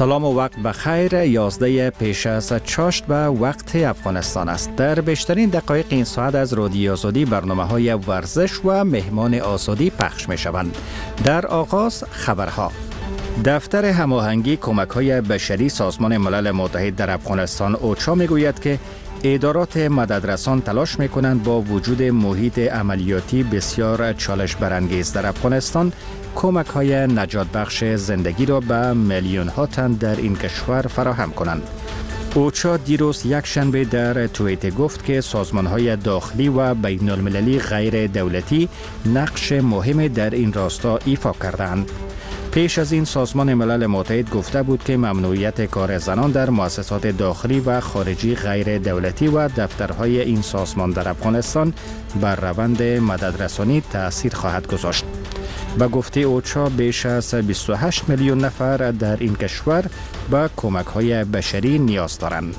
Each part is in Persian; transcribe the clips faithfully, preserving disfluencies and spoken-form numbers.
سلام و وقت بخیر. یازده پیش از چاشت به وقت افغانستان است. در بیشترین دقایق این ساعت از رادیو آزادی برنامه های ورزش و مهمان آزادی پخش می شوند. در آغاز خبرها. دفتر هماهنگی کمک های بشری سازمان ملل متحد در افغانستان اوچا می گوید که ادارات مددرسان تلاش می کنند با وجود محیط عملیاتی بسیار چالش برانگیز در افغانستان کمک های نجات بخش زندگی را به میلیون ها تن در این کشور فراهم کنند. اوچا دیروز یک شنبه در توییتر گفت که سازمان های داخلی و بین المللی غیر دولتی نقش مهمی در این راستا ایفا کردند. پیش از این سازمان ملل متحد گفته بود که ممنوعیت کار زنان در مؤسسات داخلی و خارجی غیر دولتی و دفترهای این سازمان در افغانستان بر روند مددرسانی تأثیر خواهد گذاشت. به گفته اوچا بیش از بیست و هشت میلیون نفر در این کشور به کمک‌های بشری نیاز دارند.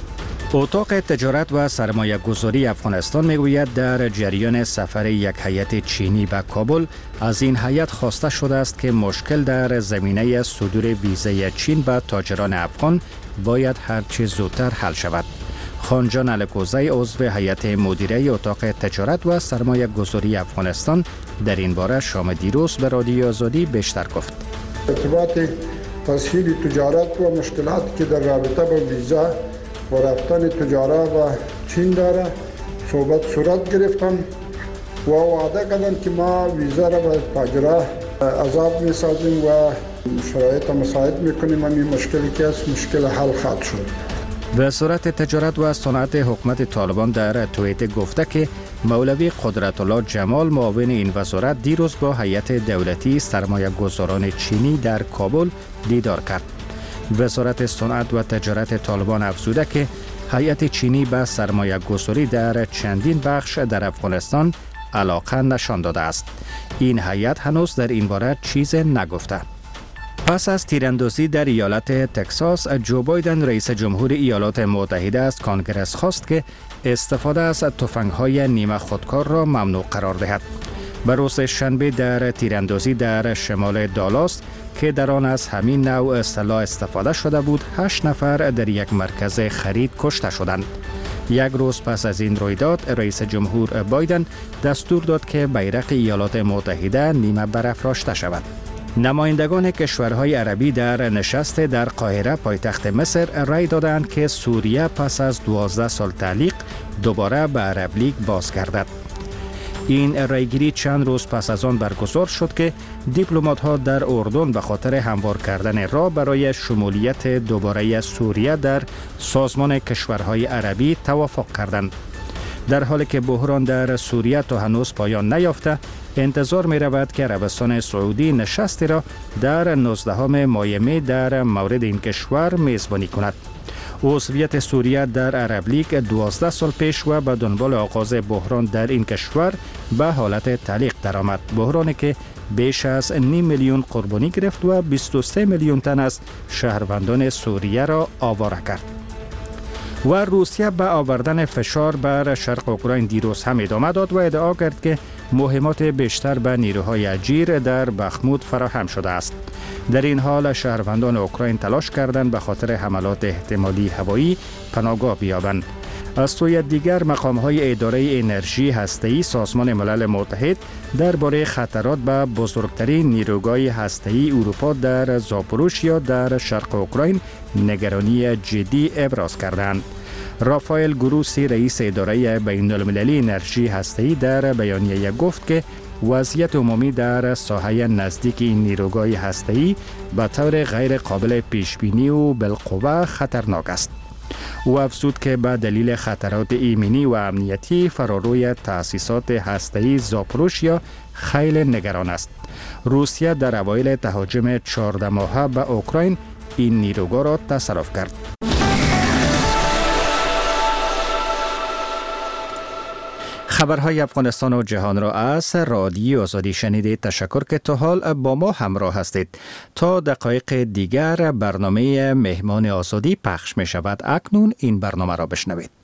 اتاق تجارت و سرمایه گذاری افغانستان میگوید در جریان سفر یک هیئت چینی به کابل از این هیئت خواسته شده است که مشکل در زمینه صدور ویزای چین به تاجران افغان باید هرچه زودتر حل شود. خانجان الکوزی عضو هیئت مدیره اتاق تجارت و سرمایه گذاری افغانستان در این باره شام دیروز به رادیو آزادی بیشتر گفت. ارتباط تسهیل تجارت و مشکلاتی که در رابطه با ویزا و رفتن تجارت و چین داره صحبت صورت گرفتم و وعده کردم که ما ویزا را به تاجران آزاد می‌سازیم و شرایط مساعد می‌کنیم. این مشکلی که است مشکل حل خواهد شد. وزارت تجارت و صنعت حکومت طالبان در توییتر گفته که مولوی قدرت الله جمال معاون این وزارت دیروز با هیئت دولتی سرمایه گذاران چینی در کابل دیدار کرد. وزارت صنعت و تجارت طالبان افزوده که هیئت چینی به سرمایه گذاری در چندین بخش در افغانستان علاقه نشان داده است. این هیئت هنوز در این باره چیز نگفته. پس از تیراندازی در ایالت تگزاس، جو بایدن رئیس جمهور ایالات متحده از کانگرس خواست که استفاده از تفنگ‌های نیمه خودکار را ممنوع قرار دهد. به روز شنبه در تیراندازی در شمال دالاس که در آن از همین نوع سلاح استفاده شده بود، هشت نفر در یک مرکز خرید کشته شدند. یک روز پس از این رویداد، رئیس جمهور بایدن دستور داد که بیرق ایالات متحده نیمه برافراشته شود. نمایندگان کشورهای عربی در نشست در قاهره پایتخت مصر رای دادند که سوریه پس از دوازده سال تعلیق دوباره به عرب لیگ بازگردد. این رایگیری چند روز پس از آن برگزار شد که دیپلمات‌ها در اردن به خاطر هموار کردن راه برای شمولیت دوباره سوریه در سازمان کشورهای عربی توافق کردند. در حالی که بحران در سوریه تا هنوز پایان نیافته، انتظار می رود که عربستان سعودی نشستی را در نوزدهم ماه می در مورد این کشور میزبانی کند. عضویت سوریه در عرب لیگ دوازده سال پیش و به دنبال آغاز بحران در این کشور به حالت تعلیق درآمد. بحرانی که بیش از نیم میلیون قربانی گرفت و بیست و سه میلیون تن از شهروندان سوریه را آواره کرد. و روسیه به آوردن فشار بر شرق اوکراین دیروز هم ادامه داد و ادعا کرد که مهمات بیشتر به نیروهای اجیر در بخمود فراهم شده است. در این حال شهروندان اوکراین تلاش کردند به خاطر حملات احتمالی هوایی پناهگاه بیابند. از سوی دیگر مقام‌های اداره انرژی هسته‌ای سازمان ملل متحد درباره خطرات به بزرگترین نیروگاه هسته‌ای اروپا در زاپوروژیا در شرق اوکراین نگرانی جدی ابراز کردند. رافائل گروسی رئیس اداره بین المللی انرژی هسته‌ای در بیانیه گفت که وضعیت عمومی در ساحه نزدیک این نیروگاه هسته‌ای به طور غیر قابل پیش‌بینی و بالقوه خطرناک است. او افزود که به دلیل خطرات ایمنی و امنیتی فراروی تأسیسات هسته‌ای زاپوروژیا خیلی نگران است. روسیه در اوایل تهاجم چهارده ماهه به اوکراین این نیروگاه را تصرف کرد. خبرهای افغانستان و جهان را از رادیو آزادی شنیدید. تشکر که تا حال با ما همراه هستید. تا دقایق دیگر برنامه مهمان آزادی پخش می شود. اکنون این برنامه را بشنوید.